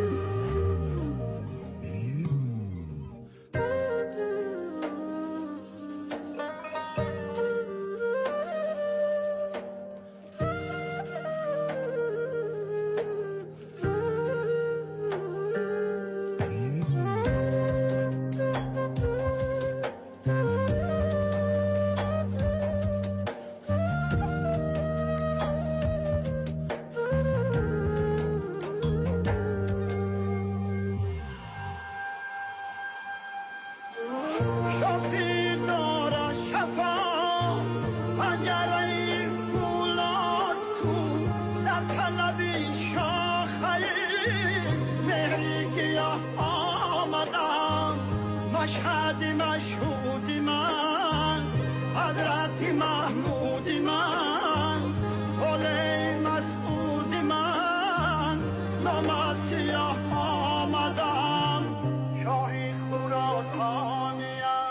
مشهد مشهود من حضرت محمود من طول مسعود من نام سیاه آمدم شاهی خراسانیم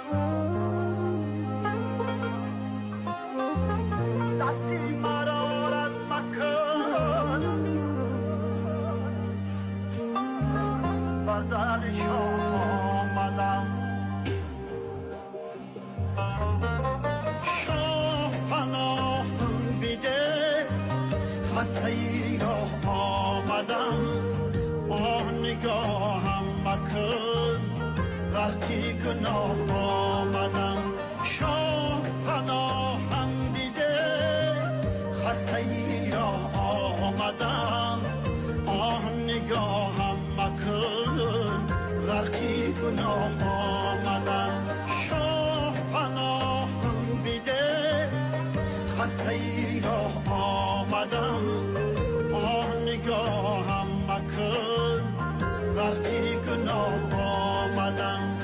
دستی مرا رد مکن بزر شاه آمدم خسته ای را آمدم آه نگاهم مکن غرقی گناه آمدم شاه پناهم دیده خسته ای را آمدم آه نگاهم مکن غرقی گناه آمدم شاه پناهم دیده خسته ای را آمدم آه نگاهم مکن غرقی گناه آمدم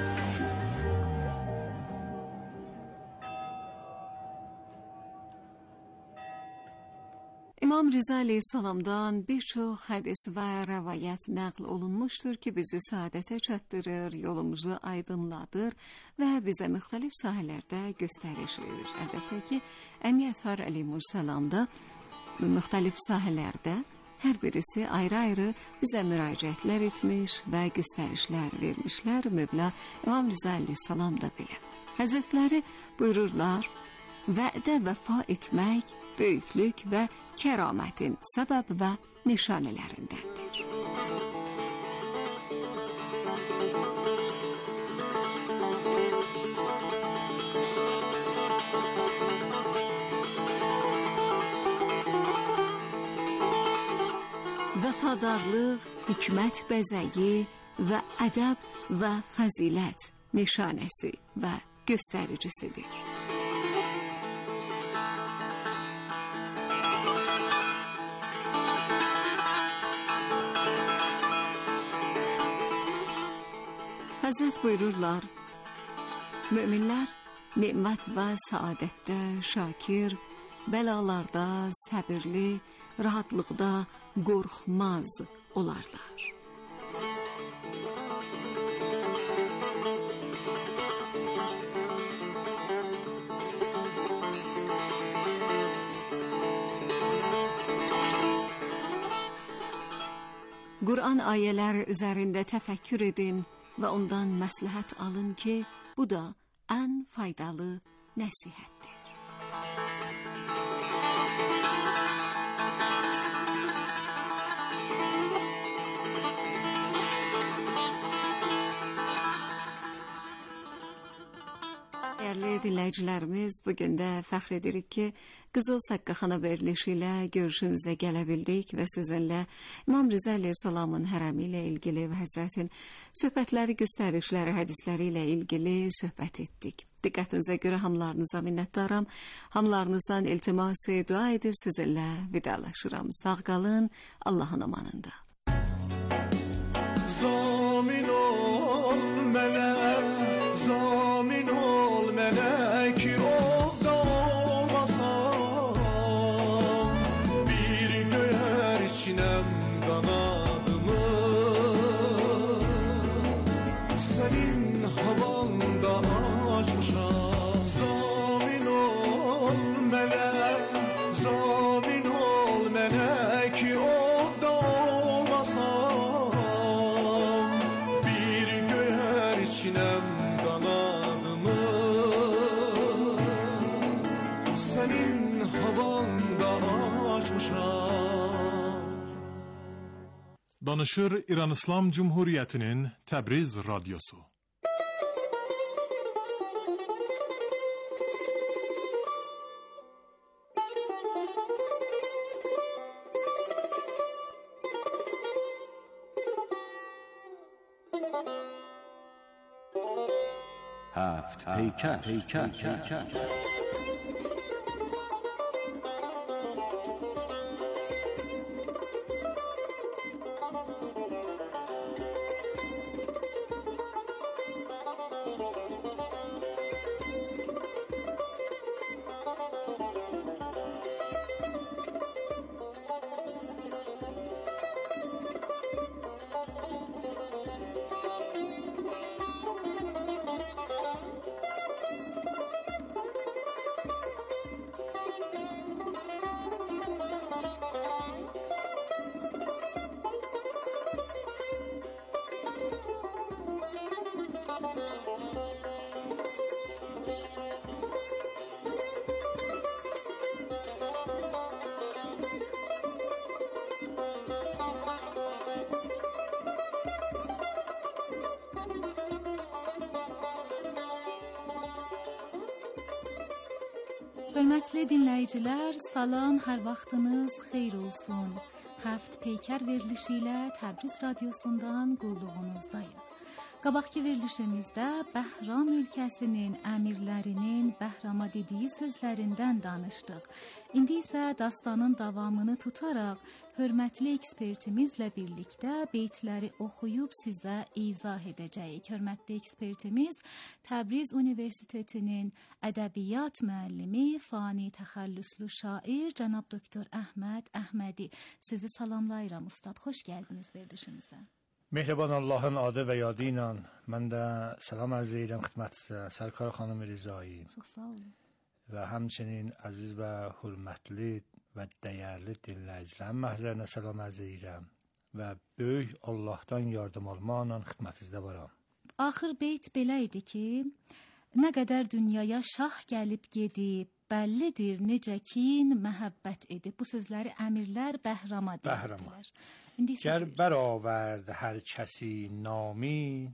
İmam Riza Aleyhisselam'dan birçok hadis və rəvayət nəql olunmuşdur ki, bizi səadətə çatdırır, yolumuzu aydınladır və bizə müxtəlif sahələrdə göstəriş verir. Əlbəttə ki, Əmiyyətxar Aleyhisselam'da müxtəlif sahələrdə hər birisi ayrı-ayrı bizə müraciətlər etmiş və göstərişlər vermişlər. Mövla İmam Riza Aleyhisselam da belə. Həzrətləri buyururlar, vədə vəfa etmək böyüklük və kəramətin səbəb və nişanələrindəndir. Vəfadarlıq, hikmət bəzəyi, və ədəb və fəzilət nişanəsi və göstəricisidir. Həzrət buyururlar, müminlər nemət və saadətdə şakir, bəlalarda səbirli, rahatlıqda qorxmaz olarlar. Quran ayələri üzərində təfəkkür edin və ondan məsləhət alın ki, bu da ən faydalı nəsihətdir. Dəyərli dinləyicilərimiz, bugün də fəxr edirik ki, Qızıl Saqqaxana verilişi ilə görüşünüzə gələ bildik və sizinlə İmam Rıza Əleyhisselamın hərəmi ilə ilgili və Həzrətin söhbətləri, göstərişləri, hədisləri ilə ilgili söhbət etdik. Diqqətinizə görə hamılarınıza minnətdaram. Hamılarınızdan iltiması dua edir, sizinlə vidalaşıram. Sağ qalın, Allahın amanında. Zamin ol mənə, zamin ol mənə ki ovda olmasam, bir göyər içinəm qanadımı, sənin havanda açmışam. Zamin ol mənə, zamin ol mənə ki ovda olmasam, bir göyər içinəm qanadımı, sənin havanda açmışam. Danışır İran İslam Cumhuriyeti'nin Təbriz Radyosu. هفت پیکر Hörmətli dinləyicilər, salam, hər vaxtınız xeyir olsun. Həft Peykər verilişi ilə Təbriz Radyosundan qulluğunuzdayım. Qabaqki verilişimizdə Bəhram ölkəsinin əmirlərinin Bəhrama dediyi sözlərindən danışdıq. İndi isə dastanın davamını tutaraq hörmətli ekspertimizlə birlikdə beytləri oxuyub sizə izah edəcəyik. Hörmətli ekspertimiz Təbriz Universitetinin ədəbiyyat müəllimi, fani təxəllüslü şair cənab doktor Əhməd Əhmədi. Sizi salamlayıram ustad, xoş gəldiniz verilişimizə. Mehriban Allahın adı və yadı ilə mən də salam ərz edirəm xidmətinizə, Sərkar xanım Rizایی. Çox sağ olun. Və həmçinin əziz və hörmətli və dəyərli dinləyicilərin məhzərinə salam ərz edirəm və böyük Allahdan yardım almaqla xidmətinizdə varam. Axır beyt belə idi ki, nə qədər dünyaya şah gəlib gedib, bəllidir necə kin məhəbbət edib. Bu sözləri əmirlər Bəhrama deyirdilər. گر برآورد هر کسی نامی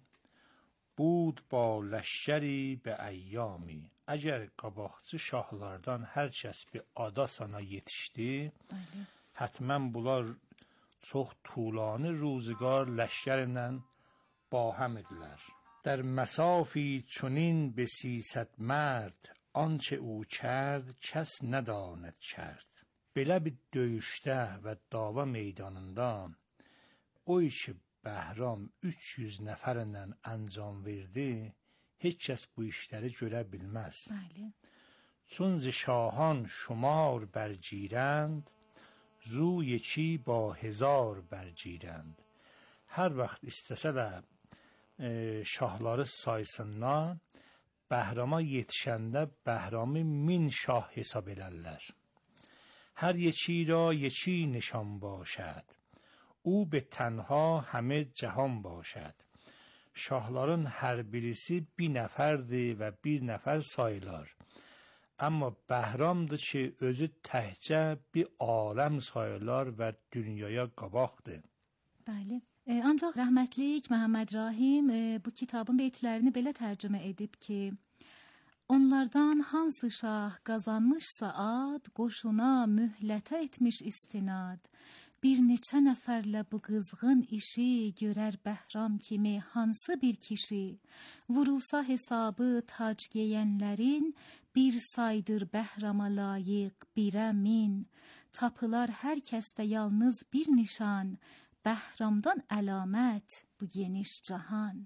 بود با لشکری به ایامی. Əgər qabaqçı şahlardan hər kəs bir ada sana yetişdi, həttəmən bunlar çox tulanı ruzigar ləşkərlə با هم idilər. در مسافی چنین به 300 مرد آنچه او کرد کس نداند کرد. Belə bir döyüşdə və dava meydanında o işi Bəhram 300 nəfərlə əncam verdi, heç kəs bu işləri görə bilməz. بله. چون ز شاهان شمار برگیرند زو یکی با 1000 برگیرند. Hər vaxt istəsələr şahları saysınlar, Bəhrama yetişəndə Bəhramı 1000 şah hesab elərlər. هر یکی را یکی نشان باشد او به تنها همه جهان باشد. Şahların hər birisi bir nəfərdir və bir nəfər sayılar. Amma Bəhramdır ki, özü təhcə bir aləm sayılar və dünyaya qabaqdır. Bəli. Ancaq rəhmətlik Məhəmməd Rahim bu kitabın beytlərini belə tərcümə edib ki, onlardan hansı şah qazanmışsa ad, qoşuna mühlətə etmiş istinad. Bir neçə nəfərlə bu qızğın işi görər Bəhram kimi hansı bir kişi. Vurulsa hesabı tac geyənlərin bir saydır Bəhrama layiq birə min. Tapılar hər kəsdə yalnız bir nişan, Bəhramdan əlamət bu geniş cahan.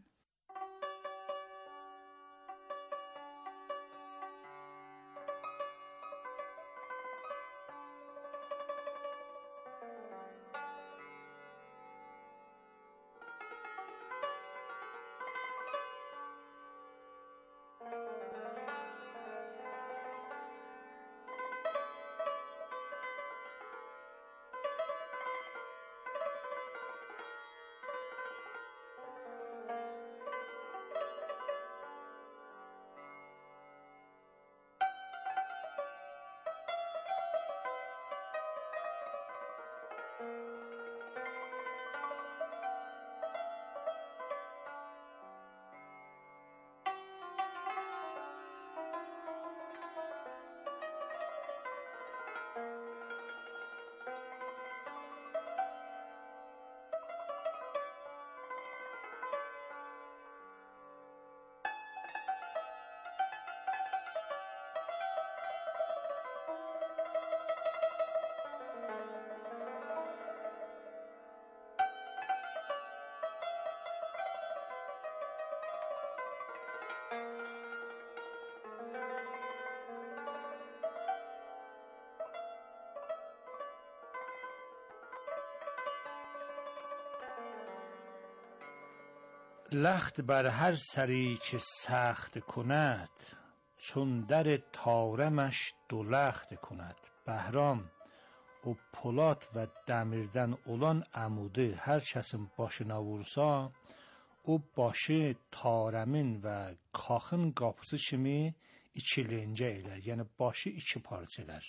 لخت بر هر سری که سخت کند چون در تارمش دو لخت کند. Bəhram o polad və dəmirdən olan əmudi hər kəsin başına vursa, o başı tarəmin və kaxın qapısı kimi ikilincə elər. Yəni başı iki parça elər.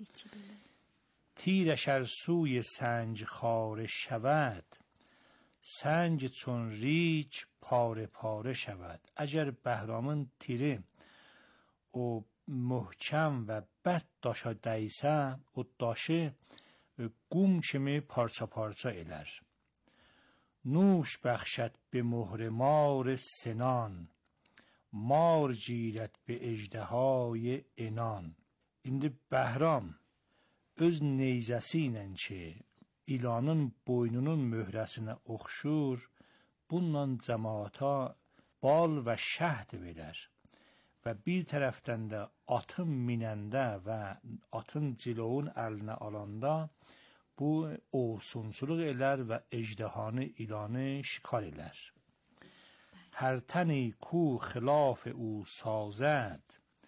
تیرش ار سوی سنج خاره شود سنج چون ریگ پاره پاره شود. اگر Bəhramın tiri o möhkəm və bərk daşa dəysə, o daşı qum kimi parça-parça elər. نوش بخشد به مهر مار سنان مار گیرد به اژدهای عنان. İndi Bəhram öz neyzəsi ilə ki, ilanın boynunun möhrəsinə oxşur, bununla cəmaata bal və şəhd verər. Və bir tərəfdən də atın minəndə və atın cilovun əlinə alanda bu olsunçuluq elər və ejdihanı ilanı şikar elər. هر تنی کو خلاف او سازد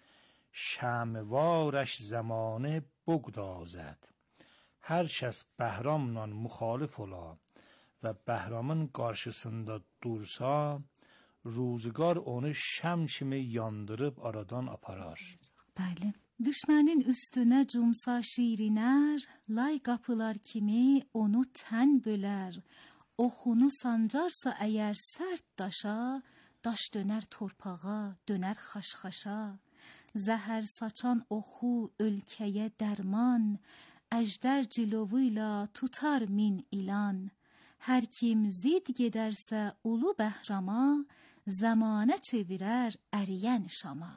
شمعوارش زمانه بگدازد. Hər kəs Bəhramla müxalif ola və Bəhramın qarşısında dursa, ruzgar onu şəm kimi yandırıb aradan aparar. Bəli. Düşmənin üstünə cumsa şirinər, lay qapılar kimi onu tən bölər. Oxunu sancarsa əgər sərt daşa, daş dönər torpağa, dönər xaşxaşa. Zəhər saçan oxu ölkəyə dərman, əjdər cilovuyla tutar min ilan. Hər kim zid gedərsə ulu bəhrama, zamanə çevirər əriyən şama.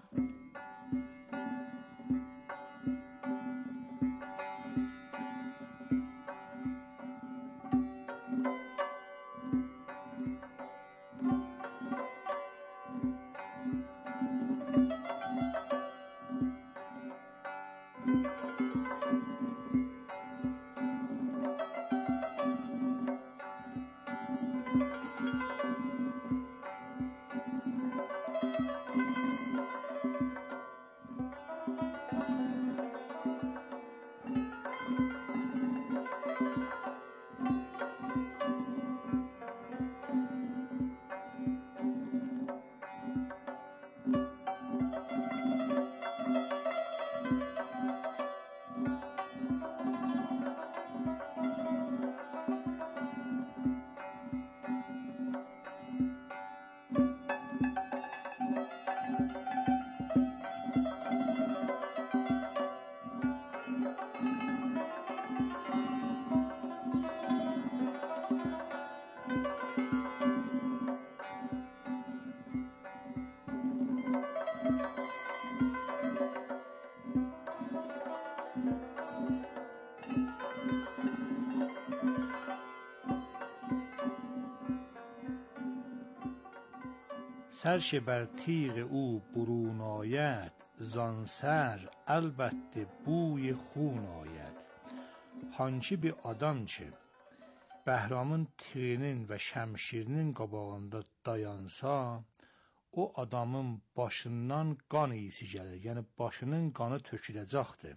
سرش بر تیغ او برون آید، زان سر البته بوی خون آید. Hançı bir adam ki, Bəhramın tirinin və şəmşirinin qabağında dayansa, o adamın başından qan iyisi gəlir, yəni başının qanı töküləcəkdir.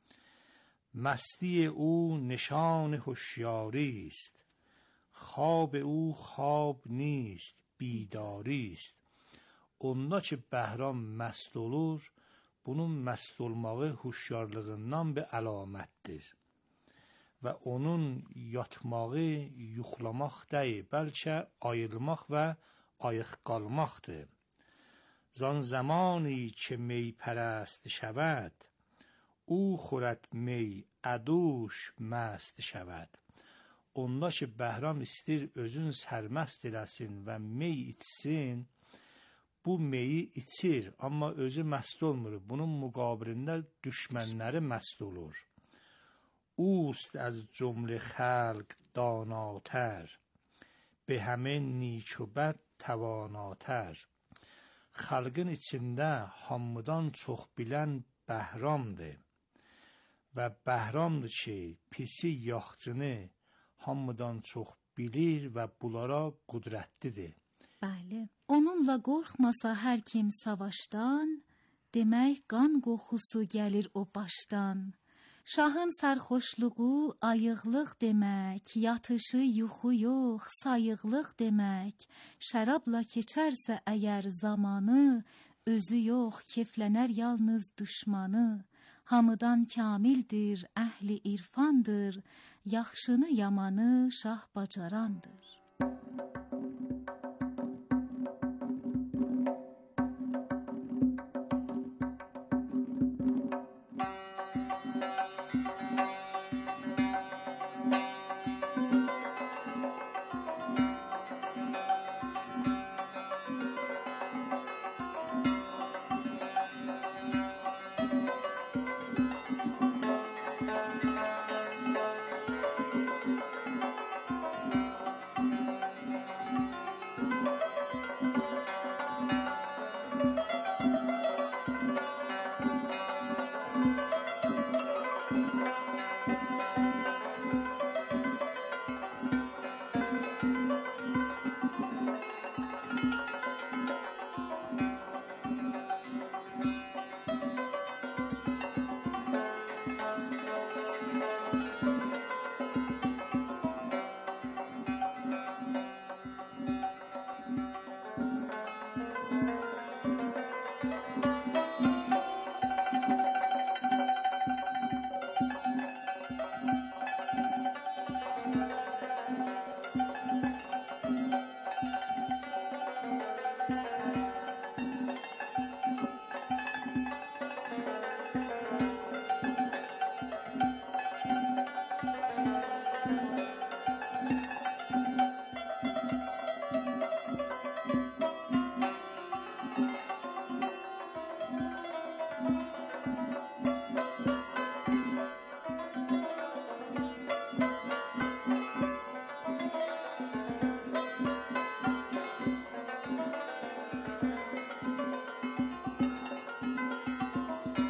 مستی او نشان هوشیاری است، خواب او خواب نیست بیداری است. Onda ki Bəhram məst olur, bunun məst olmağı huşyarlığından bir əlamətdir. Və onun yatmağı yuxlamaq deyil, bəlkə ayılmaq və ayıq qalmaqdır. Zan zamani ki می پرست شود، او خورد می ادوش مست şəvəd. Onda ki Bəhram istir özün sərməst eləsin və mey içsin, bu meyi içir, amma özü məst olmur. Bunun müqabilində düşmənləri məst olur. اوست از جمله خلق داناتر، به همه نیک و بد تواناتر. Xalqın içində hamıdan çox bilən Bəhramdır. Və Bəhramdır ki, pisi yaxçını hamıdan çox bilir və bunlara qüdrətlidir. Bəli. Onunla qorxmasa hər kim savaşdan, demək qan qoxusu gəlir o başdan. Şahın sərxoşluğu ayıqlıq demək, yatışı yuxu yox, sayıqlıq demək. Şərabla keçərsə əgər zamanı, özü yox, keflənər yalnız düşmanı. Hamıdan kamildir, əhli irfandır, yaxşını yamanı şah bacarandır.